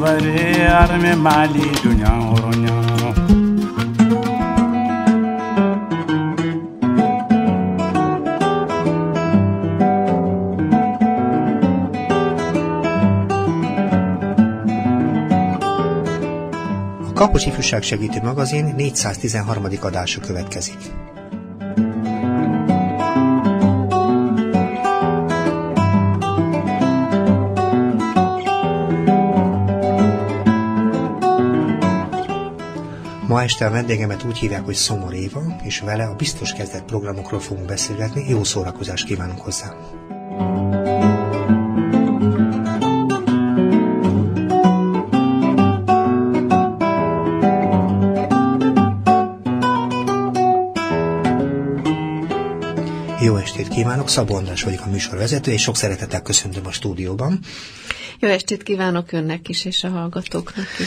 bare arme mali dunya horonya. A Kapos Ifjúság Segítő Magazin 413. adása következik. Ma este a vendégemet úgy hívják, hogy Szomor Éva, és vele a Biztos Kezdet programokról fogunk beszélgetni. Jó szórakozást kívánunk hozzá! Jó estét kívánok, Szabó András vagyok, a műsorvezető, és sok szeretettel köszöntöm a stúdióban. Jó estét kívánok önnek is, és a hallgatóknak is.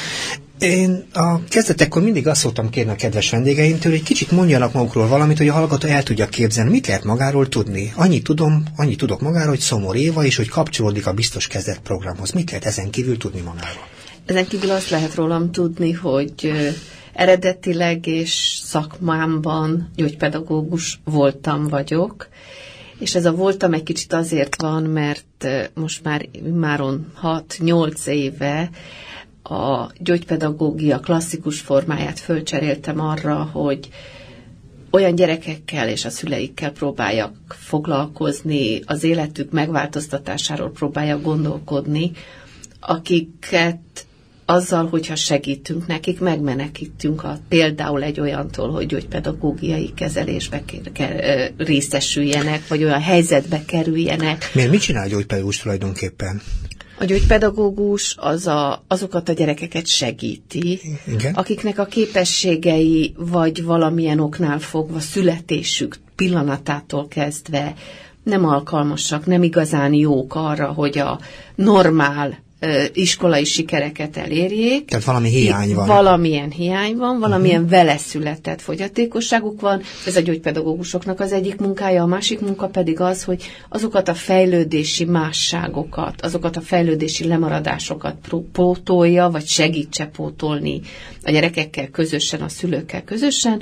Én a kezdetekkor mindig azt szoktam kérni a kedves vendégeimtől, hogy kicsit mondjanak magukról valamit, hogy a hallgató el tudja képzelni. Mit lehet magáról tudni? Annyit tudok magáról, hogy Szomor Éva, és hogy kapcsolódik a Biztos Kezdet programhoz. Mit lehet ezen kívül tudni magáról? Ezen kívül azt lehet rólam tudni, hogy eredetileg és szakmámban gyógypedagógus vagyok, és ez a voltam egy kicsit azért van, mert most már immáron 6-8 éve a gyógypedagógia klasszikus formáját fölcseréltem arra, hogy olyan gyerekekkel és a szüleikkel próbáljak foglalkozni, az életük megváltoztatásáról próbáljak gondolkodni, akiket azzal, hogyha segítünk nekik, megmenekítünk például egy olyantól, hogy gyógypedagógiai kezelésbe részesüljenek, vagy olyan helyzetbe kerüljenek. Miért mit csinál a gyógypedagógus tulajdonképpen? A gyógypedagógus azokat a gyerekeket segíti, igen, akiknek a képességei vagy valamilyen oknál fogva születésük pillanatától kezdve nem alkalmasak, nem igazán jók arra, hogy a normál iskolai sikereket elérjék. Tehát valami hiány van. Valamilyen hiány van, valamilyen vele született fogyatékosságuk van. Ez a gyógypedagógusoknak az egyik munkája, a másik munka pedig az, hogy azokat a fejlődési másságokat, azokat a fejlődési lemaradásokat pótolja, vagy segítse pótolni a gyerekekkel közösen, a szülőkkel közösen,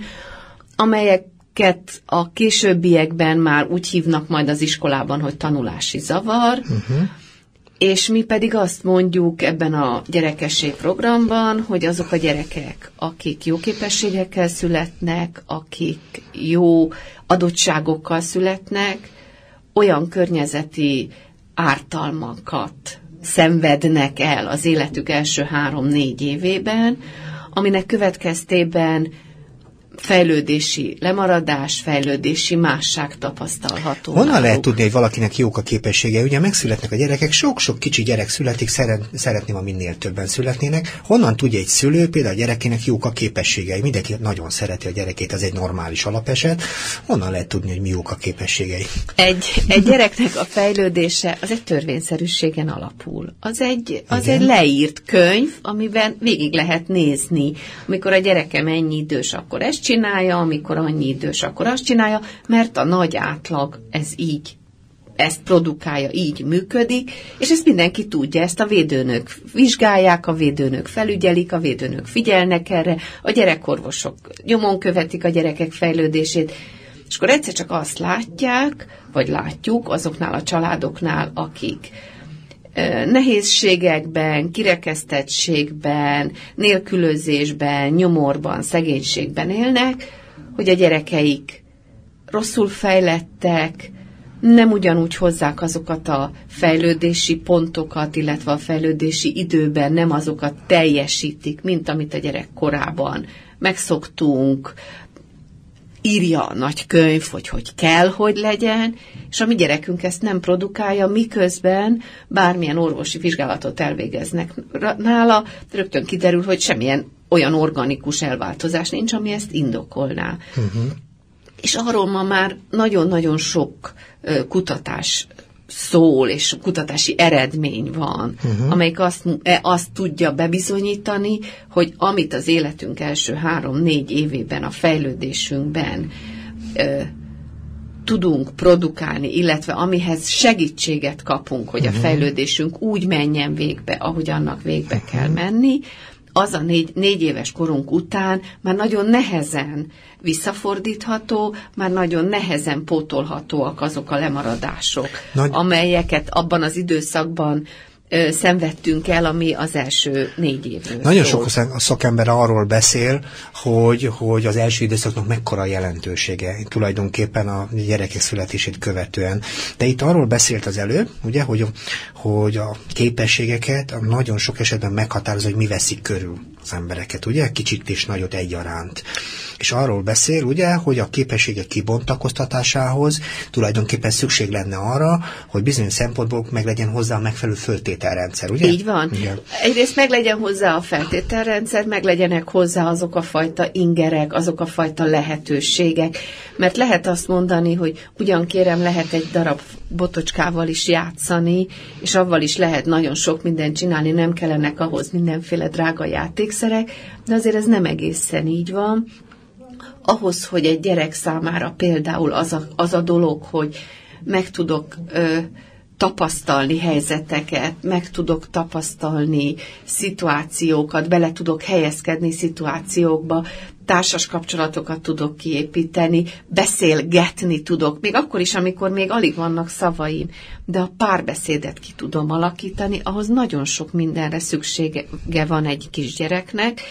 amelyeket a későbbiekben már úgy hívnak majd az iskolában, hogy tanulási zavar, és mi pedig azt mondjuk ebben a gyerekesség programban, hogy azok a gyerekek, akik jó képességekkel születnek, akik jó adottságokkal születnek, olyan környezeti ártalmakat szenvednek el az életük első 3-4 évében, aminek következtében fejlődési lemaradás, fejlődési másság tapasztalható. Honnan lehet tudni, hogy valakinek jók a képességei? Ugye megszületnek a gyerekek, sok-sok kicsi gyerek születik, szeretném, ha minél többen születnének. Honnan tudja egy szülő, például a gyerekének jók a képességei? Mindenki nagyon szereti a gyerekét, ez egy normális alapeset. Honnan lehet tudni, hogy mi jók a képességei? Egy gyereknek a fejlődése az egy törvényszerűségen alapul. Az egy leírt könyv, amiben végig lehet nézni. Amikor a gyerekem ennyi idős, akkor ezt csinálja, amikor annyi idős, akkor azt csinálja, mert a nagy átlag ezt produkálja, így működik, és ezt mindenki tudja, ezt a védőnök vizsgálják, a védőnök felügyelik, a védőnök figyelnek erre, a gyerekorvosok nyomon követik a gyerekek fejlődését, és akkor egyszer csak azt látjuk azoknál a családoknál, akik nehézségekben, kirekesztettségben, nélkülözésben, nyomorban, szegénységben élnek, hogy a gyerekeik rosszul fejlettek, nem ugyanúgy hozzák azokat a fejlődési pontokat, illetve a fejlődési időben nem azokat teljesítik, mint amit a gyerek korában megszoktunk, írja a nagy könyv, hogy kell, hogy legyen, és a mi gyerekünk ezt nem produkálja, miközben bármilyen orvosi vizsgálatot elvégeznek nála, rögtön kiderül, hogy semmilyen olyan organikus elváltozás nincs, ami ezt indokolná. És arról ma már nagyon-nagyon sok kutatás szól, és kutatási eredmény van, amelyik azt tudja bebizonyítani, hogy amit az életünk első 3-4 évében a fejlődésünkben tudunk produkálni, illetve amihez segítséget kapunk, hogy a fejlődésünk úgy menjen végbe, ahogy annak végbe kell menni, az a 4 éves korunk után már nagyon nehezen visszafordítható, már nagyon nehezen pótolhatóak azok a lemaradások, amelyeket abban az időszakban szenvedtünk el, ami az első 4 évről. Nagyon sok szakember arról beszél, hogy az első időszaknak mekkora jelentősége tulajdonképpen a gyerekek születését követően. De itt arról beszélt az előbb, ugye, hogy a képességeket nagyon sok esetben meghatározza, hogy mi veszik körül az embereket, ugye, kicsit és nagyot egyaránt. És arról beszél, ugye, hogy a képességek kibontakoztatásához tulajdonképpen szükség lenne arra, hogy bizonyos szempontból meg legyen hozzá a megfelelő föltételrendszer, ugye? Így van. Igen. Egyrészt meg legyen hozzá a feltételrendszer, meg legyenek hozzá azok a fajta ingerek, azok a fajta lehetőségek, mert lehet azt mondani, hogy ugyan kérem, lehet egy darab botocskával is játszani, és avval is lehet nagyon sok mindent csinálni, nem kellenek ahhoz mindenféle drága játékszerek, de azért ez nem egészen így van. Ahhoz, hogy egy gyerek számára például az a dolog, hogy meg tudok tapasztalni helyzeteket, meg tudok tapasztalni szituációkat, bele tudok helyezkedni szituációkba, társas kapcsolatokat tudok kiépíteni, beszélgetni tudok, még akkor is, amikor még alig vannak szavaim, de a párbeszédet ki tudom alakítani, ahhoz nagyon sok mindenre szüksége van egy kisgyereknek,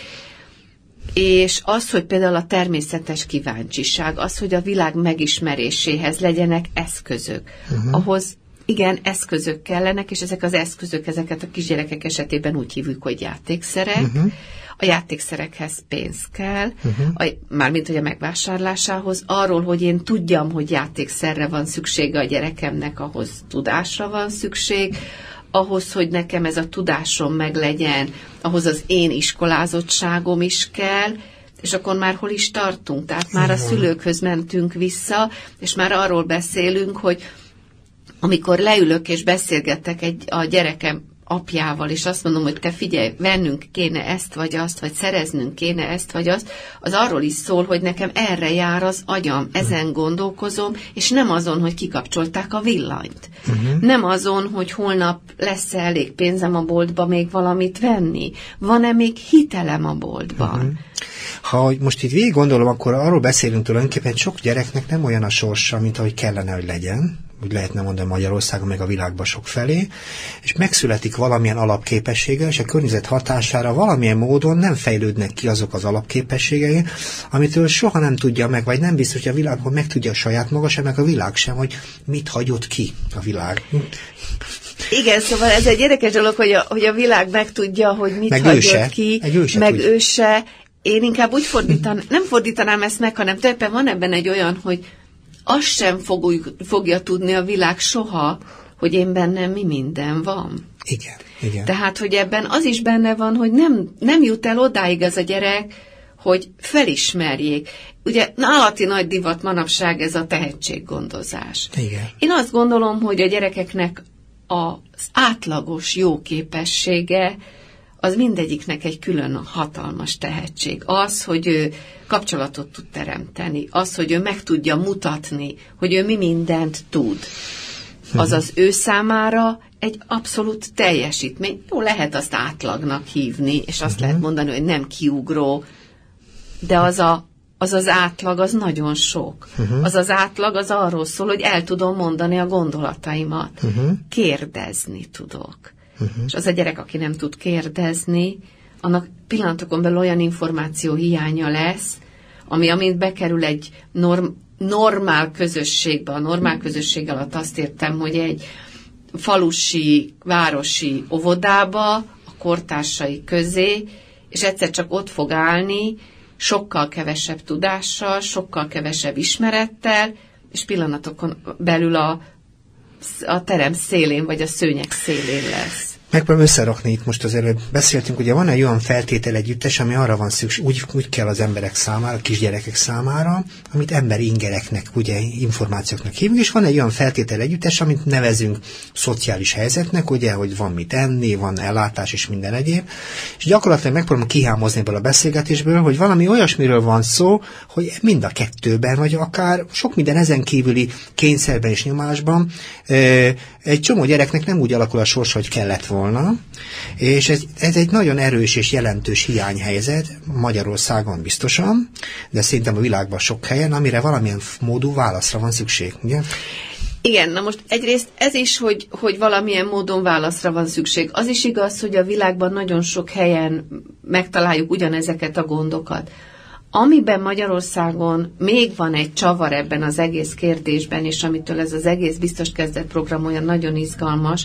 és az, hogy például a természetes kíváncsiság, az, hogy a világ megismeréséhez legyenek eszközök, ahhoz igen, eszközök kellenek, és ezek az eszközök, ezeket a kisgyerekek esetében úgy hívjuk, hogy játékszerek. A játékszerekhez pénz kell, mármint hogy a megvásárlásához. Arról, hogy én tudjam, hogy játékszerre van szüksége a gyerekemnek, ahhoz tudásra van szükség, ahhoz, hogy nekem ez a tudásom meglegyen, ahhoz az én iskolázottságom is kell, és akkor már hol is tartunk? Tehát már a szülőkhöz mentünk vissza, és már arról beszélünk, hogy amikor leülök és beszélgetek a gyerekem apjával, és azt mondom, hogy te figyelj, vennünk kéne ezt vagy azt, vagy szereznünk kéne ezt vagy azt, az arról is szól, hogy nekem erre jár az agyam, ezen gondolkozom, és nem azon, hogy kikapcsolták a villanyt. Nem azon, hogy holnap lesz elég pénzem a boltba még valamit venni. Van-e még hitelem a boltban? Ha most itt végig gondolom, akkor arról beszélünk tulajdonképpen, hogy sok gyereknek nem olyan a sorsa, mint ahogy kellene, hogy legyen, úgy lehetne mondani Magyarországon, meg a világban sok felé, és megszületik valamilyen alapképessége, és a környezet hatására valamilyen módon nem fejlődnek ki azok az alapképességei, amitől soha nem tudja meg, vagy nem biztos, hogy a világban meg tudja saját maga sem, meg a világ sem, hogy mit hagyott ki a világ. Igen, szóval ez egy érdekes dolog, hogy a világ megtudja, hogy mit meg hagyott ki, meg ő se. Én inkább úgy nem fordítanám ezt meg, hanem tulajdonképpen van ebben egy olyan, hogy azt sem fogja tudni a világ soha, hogy én bennem mi minden van. Igen. Tehát, hogy ebben az is benne van, hogy nem jut el odáig ez a gyerek, hogy felismerjék. Ugye állati nagy divat manapság ez a tehetséggondozás. Igen. Én azt gondolom, hogy a gyerekeknek az átlagos jó képessége az mindegyiknek egy külön hatalmas tehetség. Az, hogy ő kapcsolatot tud teremteni, az, hogy ő meg tudja mutatni, hogy ő mi mindent tud. Az az ő számára egy abszolút teljesítmény. Jó, lehet azt átlagnak hívni, és azt lehet mondani, hogy nem kiugró, de az átlag, az nagyon sok. Az átlag, az arról szól, hogy el tudom mondani a gondolataimat. Kérdezni tudok. És az a gyerek, aki nem tud kérdezni, annak pillanatokon belül olyan információ hiánya lesz, amint bekerül egy normál közösségbe. A normál közösség alatt azt értem, hogy egy falusi, városi óvodába, a kortársai közé, és egyszer csak ott fog állni, sokkal kevesebb tudással, sokkal kevesebb ismerettel, és pillanatokon belül a terem szélén, vagy a szőnyeg szélén lesz. Megpróbálom összerakni itt most az előbb. Beszéltünk, ugye van egy olyan feltétel együttes, ami arra van szükség, úgy kell az emberek számára, a kisgyerekek számára, amit emberi ingereknek, ugye információknak hívunk, és van egy olyan feltétel együttes, amit nevezünk szociális helyzetnek, ugye, hogy van mit enni, van ellátás és minden egyéb. És gyakorlatilag megpróbálom kihámozni ebből a beszélgetésből, hogy valami olyasmiről van szó, hogy mind a kettőben, vagy akár sok minden ezen kívüli kényszerben és nyomásban egy csomó gyereknek nem úgy alakul a sorsa, hogy kellett volna, és ez egy nagyon erős és jelentős hiányhelyzet Magyarországon biztosan, de szerintem a világban sok helyen, amire valamilyen módú válaszra van szükség, ugye? Igen, na most egyrészt ez is, hogy valamilyen módon válaszra van szükség. Az is igaz, hogy a világban nagyon sok helyen megtaláljuk ugyanezeket a gondokat. Amiben Magyarországon még van egy csavar ebben az egész kérdésben, és amitől ez az egész biztos kezdet program olyan nagyon izgalmas,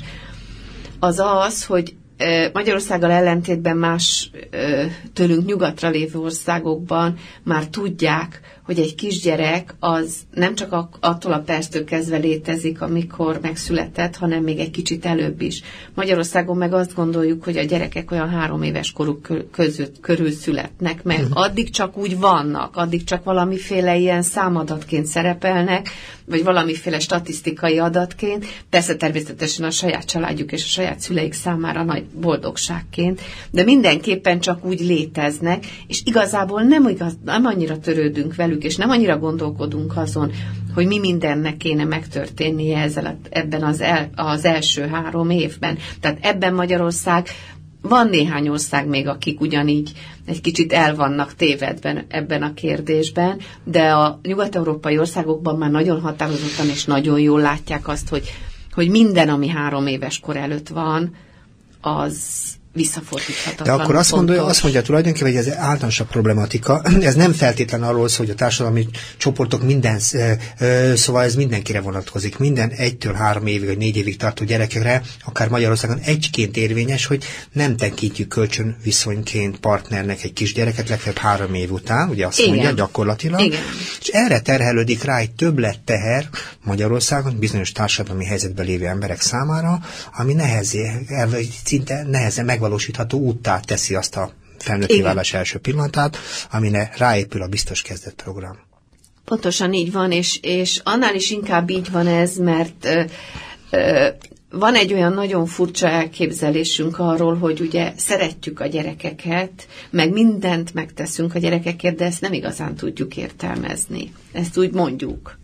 az az, hogy Magyarországgal ellentétben más tőlünk nyugatra lévő országokban már tudják, hogy egy kisgyerek az nem csak attól a perctől kezdve létezik, amikor megszületett, hanem még egy kicsit előbb is. Magyarországon meg azt gondoljuk, hogy a gyerekek olyan 3 éves koruk körül születnek, mert addig csak úgy vannak, addig csak valamiféle ilyen számadatként szerepelnek, vagy valamiféle statisztikai adatként, persze természetesen a saját családjuk és a saját szüleik számára nagy boldogságként, de mindenképpen csak úgy léteznek, és igazából nem annyira törődünk velük, és nem annyira gondolkodunk azon, hogy mi mindennek kéne megtörténnie ebben az első 3 évben. Tehát ebben Magyarország, van néhány ország még, akik ugyanígy egy kicsit el vannak tévedben ebben a kérdésben, de a nyugat-európai országokban már nagyon határozottan és nagyon jól látják azt, hogy minden, ami 3 éves kor előtt van, az visszafordíthatatlan. De akkor azt mondja tulajdonképpen, hogy ez általánosabb problematika. Ez nem feltétlen arról szól, hogy a társadalmi csoportok szóval ez mindenkire vonatkozik. Minden 1-től 3 évig, vagy 4 évig tartó gyerekekre, akár Magyarországon egyként érvényes, hogy nem tekintjük kölcsönviszonyként partnernek egy kisgyereket legfeljebb 3 év után, ugye azt mondja gyakorlatilag. Igen. És erre terhelődik rá egy többletteher Magyarországon bizonyos társadalmi helyzetben lévő emberek számára, ami szinte nehezen megvalósítható úttá teszi azt a felnőtté válás első pillanatát, amire ráépül a biztos kezdet program. Pontosan így van, és annál is inkább így van ez, mert van egy olyan nagyon furcsa elképzelésünk arról, hogy ugye szeretjük a gyerekeket, meg mindent megteszünk a gyerekekért, de ezt nem igazán tudjuk értelmezni. Ezt úgy mondjuk.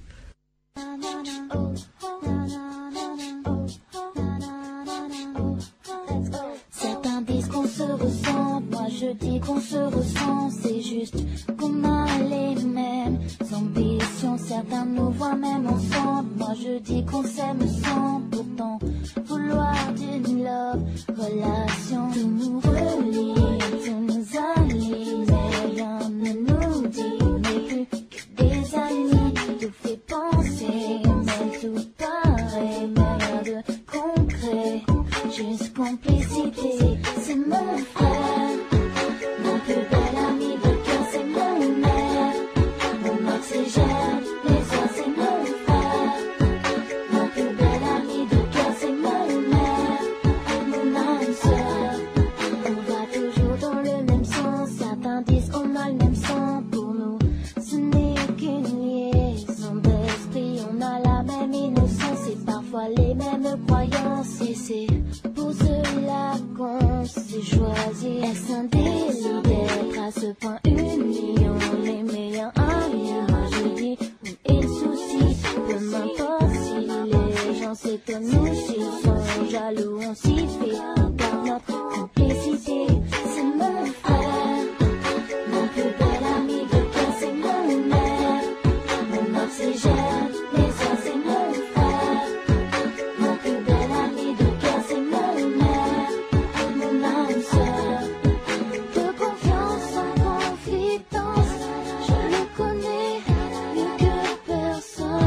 Je dis qu'on se ressent, c'est juste qu'on a les mêmes ambitions. Certains nous voient même ensemble. Moi je dis qu'on s'aime sans pourtant vouloir d'une love relation. Tout nous relie, tout nous allie, mais rien ne nous dit, on n'est plus que des amis. Tout fait penser, mais tout paraît, mais rien de concret. Juste complicité, c'est mon frère. Mon plus bel ami de cœur, c'est mon mère. Mon oxygène, les soirs, c'est mon frère. Mon plus bel ami de cœur, c'est mon mère. Mon âme sœur. On va toujours dans le même sens. Certains disent qu'on a le même sang. Pour nous, ce n'est qu'une liaison d'esprit. On a la même innocence et parfois les mêmes croyances. Et c'est pour cela qu'on s'est choisi. Est-ce un délit d'être à ce point unis? On est meilleurs amis. Moi je dis où est le souci? Peu m'importe si les gens s'étonnent nous s'ils sont jaloux. On s'y fait par notre complicité. C'est mon frère, mon plus bel ami de cœur, c'est mon mère. Mon oxygène, les soirs, c'est mon frère. Mon plus bel ami de cœur, c'est mon mère. Mon âme sœur. De confiance en confidence, je le connais mieux que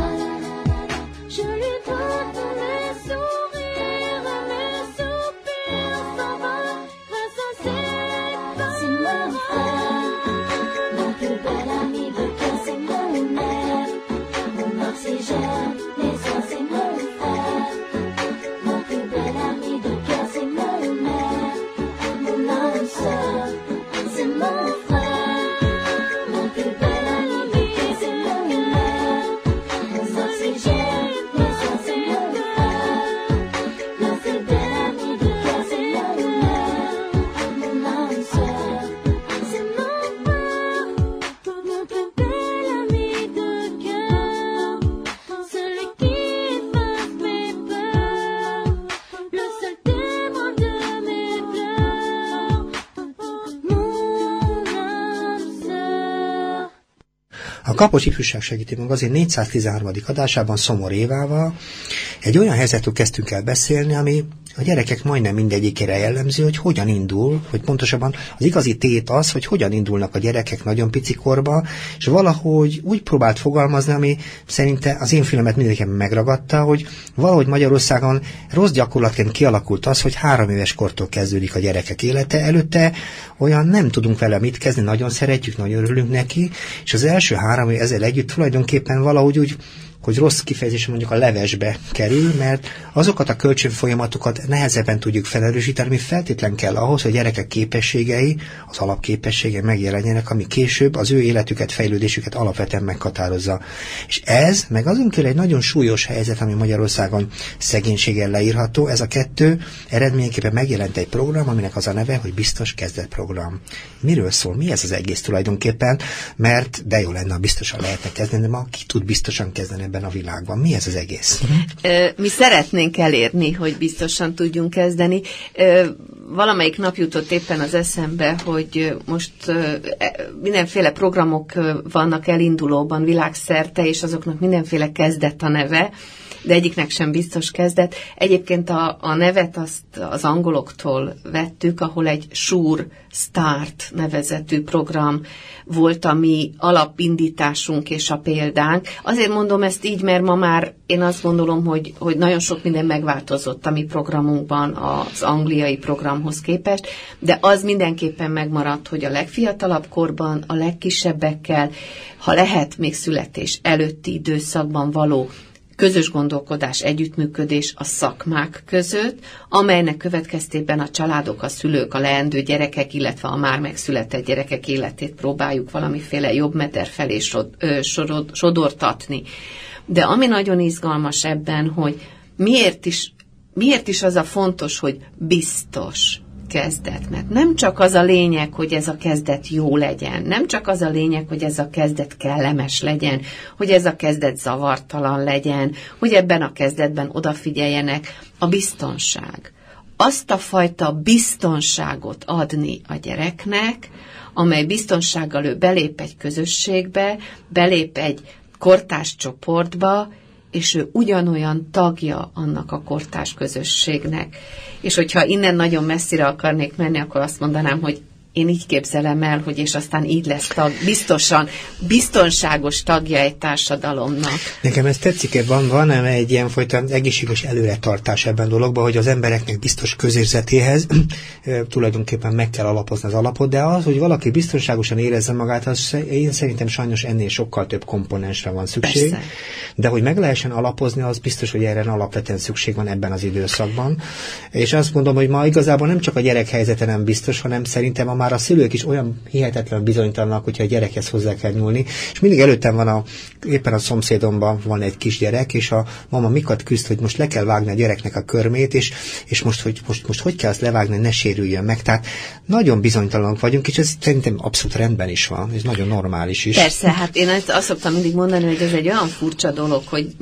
personne. Je lui donne mes sourires, mes soupirs. A Kapocs Ifjúság Segítő Magazin 413. adásában Szomor Évával egy olyan helyzetről kezdtünk el beszélni, ami a gyerekek majdnem mindegyikére jellemző, hogy hogyan indul, hogy pontosabban az igazi tét az, hogy hogyan indulnak a gyerekek nagyon picikorba, és valahogy úgy próbált fogalmazni, ami szerinte az én filmet mindenképpen megragadta, hogy valahogy Magyarországon rossz gyakorlatként kialakult az, hogy 3 éves kortól kezdődik a gyerekek élete. Előtte olyan nem tudunk vele mit kezdeni, nagyon szeretjük, nagyon örülünk neki, és az első 3 év ezzel együtt tulajdonképpen valahogy úgy, hogy rossz kifejezés mondjuk a levesbe kerül, mert azokat a kölcsönfolyamatokat nehezebben tudjuk felerősíteni, ami feltétlen kell ahhoz, hogy a gyerekek képességei, az alapképességei megjelenjenek, ami később az ő életüket, fejlődésüket alapvetően meghatározza. És ez, meg azon kívül egy nagyon súlyos helyzet, ami Magyarországon szegénységgel leírható, ez a 2 eredményeképpen megjelent egy program, aminek az a neve, hogy Biztos Kezdetprogram. Miről szól? Mi ez az egész tulajdonképpen? Mert de jó lenne, ha biztosan lehetne kezdeni, de ma ki tud biztosan kezdeni ebben a világban? Mi ez az egész? Mi szeretnénk elérni, hogy biztosan tudjunk kezdeni. Valamelyik nap jutott éppen az eszembe, hogy most mindenféle programok vannak elindulóban világszerte, és azoknak mindenféle kezdet a neve, de egyiknek sem biztos kezdet. Egyébként a nevet azt az angoloktól vettük, ahol egy Sure Start nevezetű program volt a mi alapindításunk és a példánk. Azért mondom ezt így, mert ma már én azt gondolom, hogy nagyon sok minden megváltozott a mi programunkban az angliai programhoz képest, de az mindenképpen megmaradt, hogy a legfiatalabb korban, a legkisebbekkel, ha lehet még születés előtti időszakban való közös gondolkodás, együttműködés a szakmák között, amelynek következtében a családok, a szülők, a leendő gyerekek, illetve a már megszületett gyerekek életét próbáljuk valamiféle jobb meter felé sodortatni. De ami nagyon izgalmas ebben, hogy miért is az a fontos, hogy biztos kezdet, mert nem csak az a lényeg, hogy ez a kezdet jó legyen, nem csak az a lényeg, hogy ez a kezdet kellemes legyen, hogy ez a kezdet zavartalan legyen, hogy ebben a kezdetben odafigyeljenek, a biztonság. Azt a fajta biztonságot adni a gyereknek, amely biztonsággal ő belép egy közösségbe, belép egy kortárs csoportba, és ő ugyanolyan tagja annak a kortárs közösségnek. És hogyha innen nagyon messzire akarnék menni, akkor azt mondanám, hogy én így képzelem el, hogy és aztán így lesz biztosan biztonságos tagja egy társadalomnak. Nekem ez tetszik, van egy ilyenfajta egészséges előretartás ebben a dologban, hogy az embereknek biztos közérzetéhez tulajdonképpen meg kell alapozni az alapot, de az, hogy valaki biztonságosan érezze magát, az én szerintem sajnos ennél sokkal több komponensre van szükség. Persze. De hogy meg lehessen alapozni, az biztos, hogy erre alapvetően szükség van ebben az időszakban. És azt mondom, hogy ma igazából nem csak a gyerek helyzete nem biztos, hanem szerintem már a szülők is olyan hihetetlen bizonytalanok, hogyha a gyerekhez hozzá kell nyúlni. És mindig előttem van éppen a szomszédomban van egy kisgyerek, és a mama mikat küzd, hogy most le kell vágni a gyereknek a körmét, és most hogy kell azt levágni, hogy ne sérüljön meg. Tehát nagyon bizonytalanok vagyunk, és ez szerintem abszolút rendben is van, ez nagyon normális is. Persze, hát én azt szoktam mindig mondani, hogy ez egy olyan furcsa dolog, hogy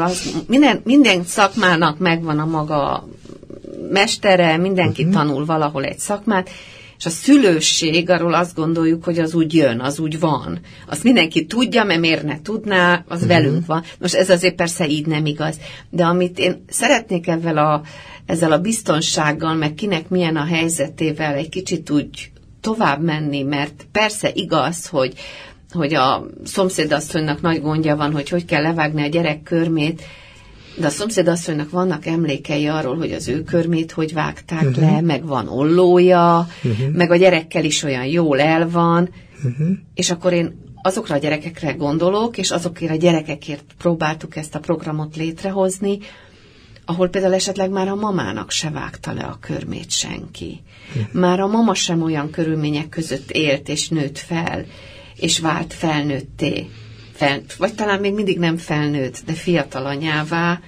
minden szakmának megvan a maga mestere, mindenki tanul valahol egy szakmát, és a szülőség, arról azt gondoljuk, hogy az úgy jön, az úgy van. Azt mindenki tudja, mert miért ne tudná, az velünk van. Most ez azért persze így nem igaz. De amit én szeretnék ezzel a biztonsággal, meg kinek milyen a helyzetével egy kicsit úgy tovább menni, mert persze igaz, hogy a szomszédasszonynak nagy gondja van, hogy kell levágni a gyerek körmét, de a szomszédasszonynak vannak emlékei arról, hogy az ő körmét hogy vágták le, meg van ollója, meg a gyerekkel is olyan jól el van, és akkor én azokra a gyerekekre gondolok, és azokért a gyerekekért próbáltuk ezt a programot létrehozni, ahol például esetleg már a mamának se vágta le a körmét senki. Már a mama sem olyan körülmények között élt és nőtt fel, és vált felnőtté. Vagy talán még mindig nem felnőtt, de fiatal anyává,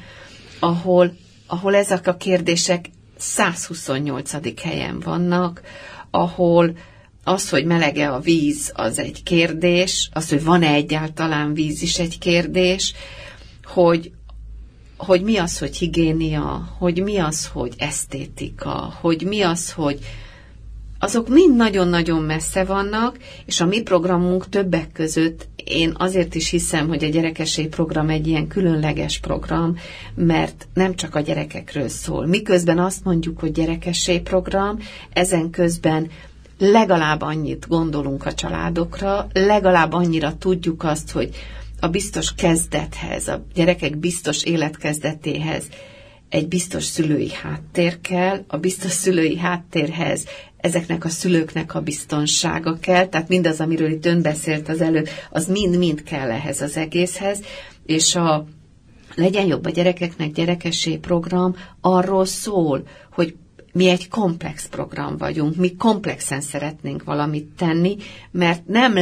ahol ezek a kérdések 128. helyen vannak, ahol az, hogy melege a víz, az egy kérdés, az, hogy van-e egyáltalán víz is egy kérdés, hogy mi az, hogy higiénia, hogy mi az, hogy esztétika, hogy mi az, hogy azok mind nagyon-nagyon messze vannak, és a mi programunk többek között, én azért is hiszem, hogy a gyerekesély program egy ilyen különleges program, mert nem csak a gyerekekről szól. Miközben azt mondjuk, hogy gyerekesély program, ezen közben legalább annyit gondolunk a családokra, legalább annyira tudjuk azt, hogy a biztos kezdethez, a gyerekek biztos életkezdetéhez egy biztos szülői háttér kell, a biztos szülői háttérhez ezeknek a szülőknek a biztonsága kell, tehát mindaz, amiről itt ön beszélt az előbb, az mind-mind kell ehhez az egészhez, és a Legyen jobb a gyerekeknek gyerekesély program arról szól, hogy mi egy komplex program vagyunk, mi komplexen szeretnénk valamit tenni, mert nem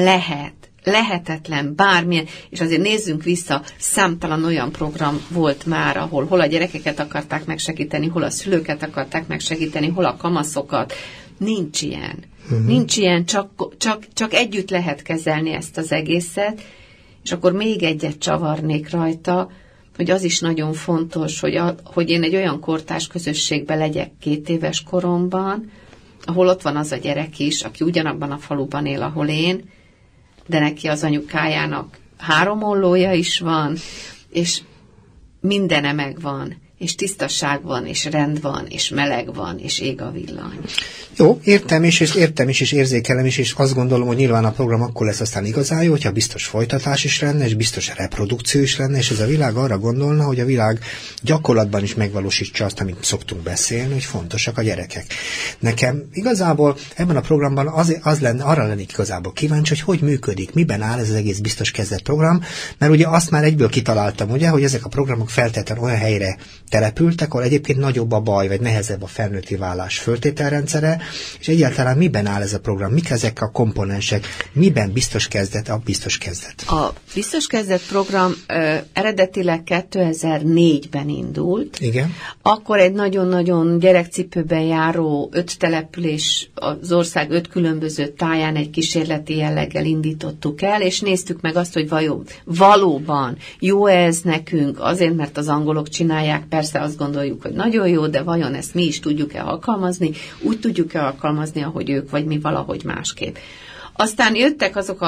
lehetetlen bármilyen, és azért nézzünk vissza, számtalan olyan program volt már, ahol hol a gyerekeket akarták megsegíteni, hol a szülőket akarták megsegíteni, hol a kamaszokat. Nincs ilyen. Nincs ilyen, csak együtt lehet kezelni ezt az egészet, és akkor még egyet csavarnék rajta, hogy az is nagyon fontos, hogy én egy olyan kortárs közösségben legyek 2 éves koromban, ahol ott van az a gyerek is, aki ugyanabban a faluban él, ahol én, de neki az anyukájának 3 ollója is van, és mindene megvan, és tisztaság van, és rend van, és meleg van, és ég a villany. Jó, értem is, és érzékelem is, és azt gondolom, hogy nyilván a program akkor lesz aztán igazán jó, hogyha biztos folytatás is lenne, és biztos reprodukció is lenne, és ez a világ arra gondolna, hogy a világ gyakorlatban is megvalósítsa azt, amit szoktunk beszélni, hogy fontosak a gyerekek. Nekem igazából ebben a programban arra lennék igazából kíváncsi, hogy működik, miben áll ez az egész biztos kezdet program, mert ugye azt már egyből kitaláltam, ugye, hogy ezek a programok feltétlenül olyan helyre települtek, ahol egyébként nagyobb a baj, vagy nehezebb a felnőtti válás föltételrendszere, és egyáltalán miben áll ez a program, mik ezek a komponensek, miben biztos kezdet a biztos kezdet? A biztos kezdet program eredetileg 2004-ben indult. Igen. Akkor egy nagyon-nagyon gyerekcipőben járó 5 település, az ország 5 különböző táján egy kísérleti jelleggel indítottuk el, és néztük meg azt, hogy valóban jó ez nekünk, azért, mert az angolok csinálják, persze azt gondoljuk, hogy nagyon jó, de vajon ezt mi is tudjuk-e alkalmazni, úgy tudjuk-e alkalmazni, ahogy ők, vagy mi valahogy másképp. Aztán jöttek azok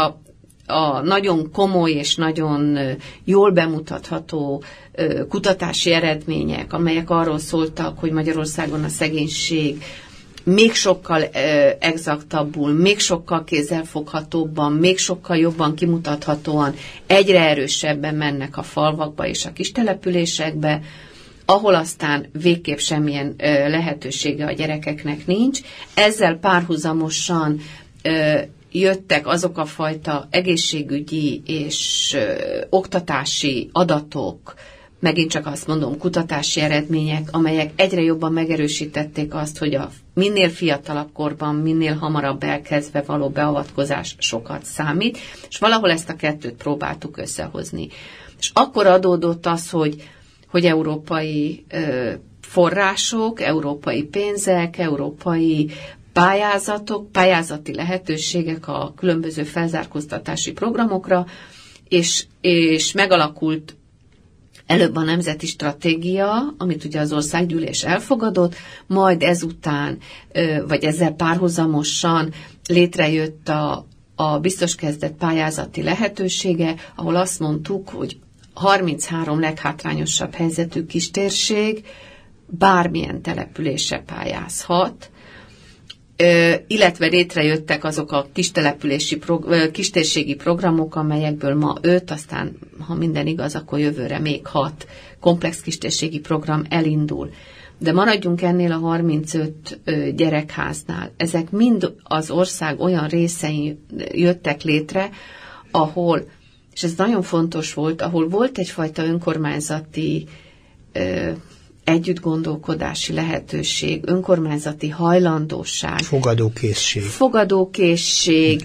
a nagyon komoly és nagyon jól bemutatható kutatási eredmények, amelyek arról szóltak, hogy Magyarországon a szegénység még sokkal exaktabbul, még sokkal kézzelfoghatóbban, még sokkal jobban kimutathatóan egyre erősebben mennek a falvakba és a kis településekbe, ahol aztán végképp semmilyen lehetősége a gyerekeknek nincs. Ezzel párhuzamosan jöttek azok a fajta egészségügyi és oktatási adatok, megint csak azt mondom, kutatási eredmények, amelyek egyre jobban megerősítették azt, hogy a minél fiatalabb korban, minél hamarabb elkezdve való beavatkozás sokat számít, és valahol ezt a kettőt próbáltuk összehozni. És akkor adódott az, hogy európai források, európai pénzek, európai pályázatok, pályázati lehetőségek a különböző felzárkóztatási programokra, és megalakult előbb a nemzeti stratégia, amit ugye az országgyűlés elfogadott, majd ezután, vagy ezzel párhuzamosan létrejött a biztos kezdet pályázati lehetősége, ahol azt mondtuk, hogy 33 leghátrányosabb helyzetű kistérség bármilyen települése pályázhat, illetve létrejöttek azok a kistérségi programok, amelyekből ma 5, aztán ha minden igaz, akkor jövőre még 6 komplex kistérségi program elindul. De maradjunk ennél a 35 gyerekháznál. Ezek mind az ország olyan részein jöttek létre, ahol, és ez nagyon fontos volt, ahol volt egyfajta önkormányzati együttgondolkodási lehetőség, önkormányzati hajlandóság. Fogadókészség.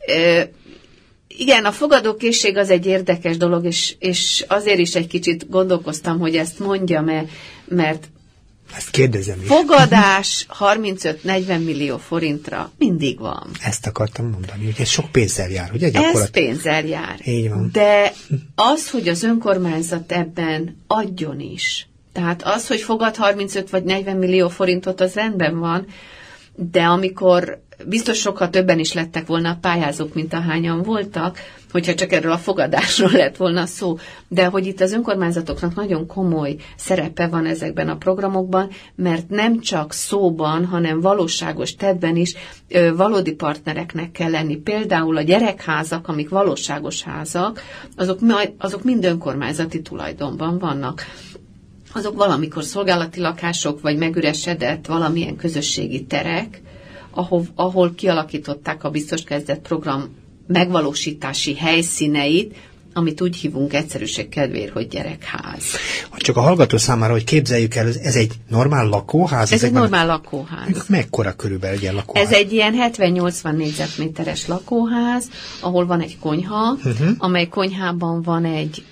Igen, a fogadókészség az egy érdekes dolog, és azért is egy kicsit gondolkoztam, hogy ezt mondjam, mert ezt kérdezem is. Fogadás 35-40 millió forintra mindig van. Ezt akartam mondani, hogy ez sok pénzzel jár, ugye? Ez pénzzel jár. Így van. De az, hogy az önkormányzat ebben adjon is, tehát az, hogy fogad 35 vagy 40 millió forintot, az rendben van, de amikor biztos sokkal többen is lettek volna a pályázók, mint ahányan voltak, hogyha csak erről a fogadásról lett volna szó. De hogy itt az önkormányzatoknak nagyon komoly szerepe van ezekben a programokban, mert nem csak szóban, hanem valóságos tettben is valódi partnereknek kell lenni. Például a gyerekházak, amik valóságos házak, azok mind önkormányzati tulajdonban vannak. Azok valamikor szolgálati lakások, vagy megüresedett valamilyen közösségi terek, ahol kialakították a Biztos Kezdet program megvalósítási helyszíneit, amit úgy hívunk egyszerűség kedvéért, hogy gyerekház. Csak a hallgató számára, hogy képzeljük el, ez egy normál lakóház? Ez egy normál lakóház. Mekkora körülbelül egy ilyen lakóház? Ez egy ilyen 70-80 négyzetméteres lakóház, ahol van egy konyha, amely konyhában van egy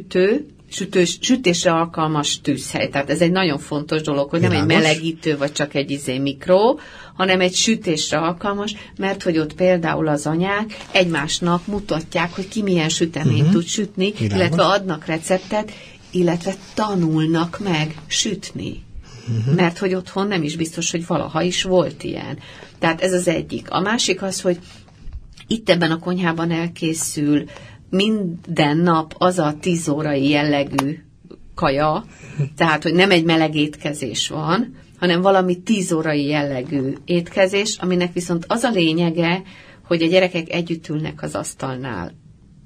sütésre alkalmas tűzhely. Tehát ez egy nagyon fontos dolog, hogy nem egy melegítő, vagy csak egy mikro, hanem egy sütésre alkalmas, mert hogy ott például az anyák egymásnak mutatják, hogy ki milyen süteményt tud sütni, illetve adnak receptet, illetve tanulnak meg sütni. Mert hogy otthon nem is biztos, hogy valaha is volt ilyen. Tehát ez az egyik. A másik az, hogy itt ebben a konyhában elkészül minden nap az a 10 órai jellegű kaja, tehát, hogy nem egy meleg étkezés van, hanem valami 10 órai jellegű étkezés, aminek viszont az a lényege, hogy a gyerekek együtt ülnek az asztalnál.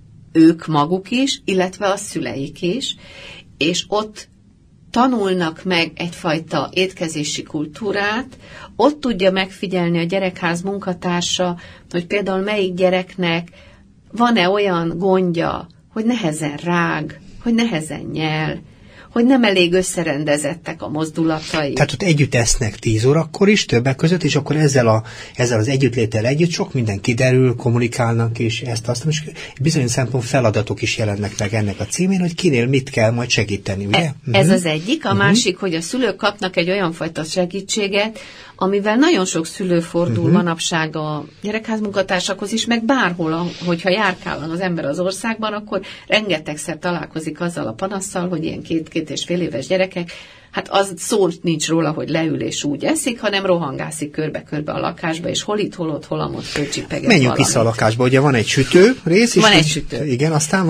Ők maguk is, illetve a szüleik is, és ott tanulnak meg egyfajta étkezési kultúrát, ott tudja megfigyelni a gyerekház munkatársa, hogy például melyik gyereknek van-e olyan gondja, hogy nehezen rág, hogy nehezen nyel, hogy nem elég összerendezettek a mozdulatai. Tehát ott együtt esznek 10 órakor is, többek között, és akkor ezzel az együttléttel együtt sok minden kiderül, kommunikálnak, és ezt-azt, és bizonyos szempont feladatok is jelennek meg ennek a címén, hogy kinél mit kell majd segíteni, ugye? Ez az egyik, a másik, hogy a szülők kapnak egy olyan fajta segítséget, amivel nagyon sok szülő fordul manapság a gyerekház munkatársakhoz is, meg bárhol, hogyha járkál az ember az országban, akkor rengetegszer találkozik azzal a panasszal, hogy ilyen 2 és fél éves gyerekek, hát az szó nincs róla, hogy leül és úgy eszik, hanem rohangászik körbe-körbe a lakásba, és hol itt, hol ott, hol amott fölcsipeget. Menjünk vissza a lakásba, ugye van egy sütő rész is. Van egy sütő. Igen, aztán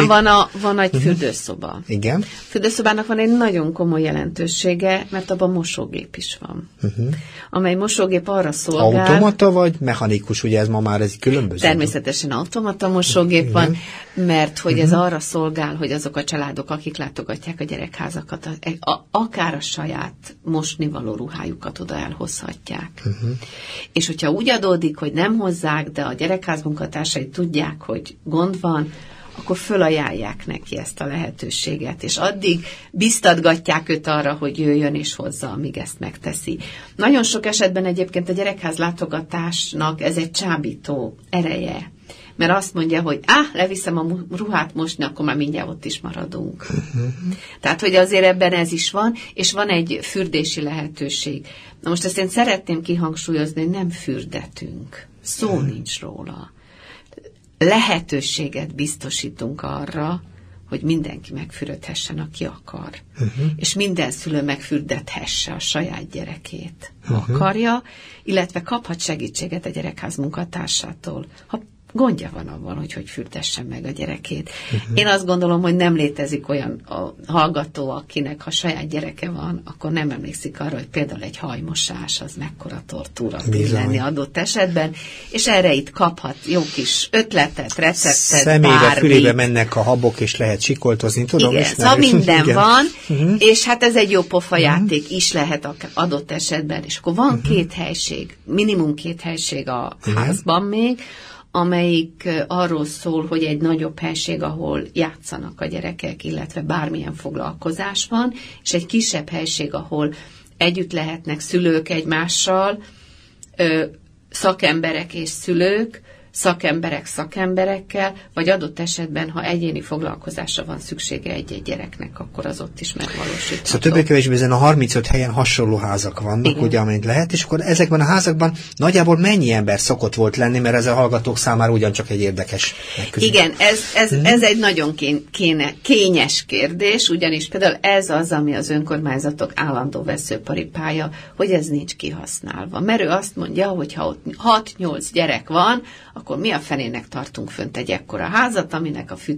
van egy fürdőszoba. Igen. A fürdőszobának van egy nagyon komoly jelentősége, mert abban mosógép is van. Amely mosógép arra szolgál... Automata vagy mechanikus, ugye ez ma már ez különböző? Természetesen automata mosógép van, mert hogy ez arra szolgál, hogy azok a családok, akik látogatják a gyerekházakat, akár a saját mosnivaló ruhájukat oda elhozhatják. És hogyha úgy adódik, hogy nem hozzák, de a gyerekház munkatársai tudják, hogy gond van, akkor fölajánlják neki ezt a lehetőséget, és addig biztatgatják őt arra, hogy jöjjön és hozza, amíg ezt megteszi. Nagyon sok esetben egyébként a gyerekház látogatásnak ez egy csábító ereje, mert azt mondja, hogy leviszem a ruhát mosni, akkor már mindjárt ott is maradunk. Tehát, hogy azért ebben ez is van, és van egy fürdési lehetőség. Na most ezt én szeretném kihangsúlyozni, hogy nem fürdetünk. Szó nincs róla. Lehetőséget biztosítunk arra, hogy mindenki megfürdhessen, aki akar. És minden szülő megfürdethesse a saját gyerekét, ha akarja, illetve kaphat segítséget a gyerekház munkatársától, ha gondja van avval, hogy fürdessen meg a gyerekét. Én azt gondolom, hogy nem létezik olyan a hallgató, akinek ha saját gyereke van, akkor nem emlékszik arra, hogy például egy hajmosás az mekkora tortúra tud lenni adott esetben, és erre itt kaphat jó kis ötletet, receptet, szemébe, fülébe mennek a habok, és lehet sikoltozni, tudom. Igen, szóval minden van, és hát ez egy jó pofajáték is lehet adott esetben, és akkor van 2 helység, minimum 2 helység a házban még, amelyik arról szól, hogy egy nagyobb helység, ahol játszanak a gyerekek, illetve bármilyen foglalkozás van, és egy kisebb helység, ahol együtt lehetnek szülők egymással, szakemberek és szülők, szakemberekkel, vagy adott esetben, ha egyéni foglalkozásra van szüksége egy-egy gyereknek, akkor az ott is megvalósítható. Szóval többé-kevésbé ezen a 35 helyen hasonló házak vannak, igen, ugye, amint lehet, és akkor ezekben a házakban nagyjából mennyi ember szokott volt lenni, mert ez a hallgatók számára ugyancsak egy érdekes megközelítés. Igen, ez egy nagyon kényes kérdés, ugyanis például ez az, ami az önkormányzatok állandó veszőparipája, hogy ez nincs kihasználva. Mert ő azt mondja, hogy ha ott 6-8 gyerek van, akkor mi a fenének tartunk fönt egy ekkora házat, aminek a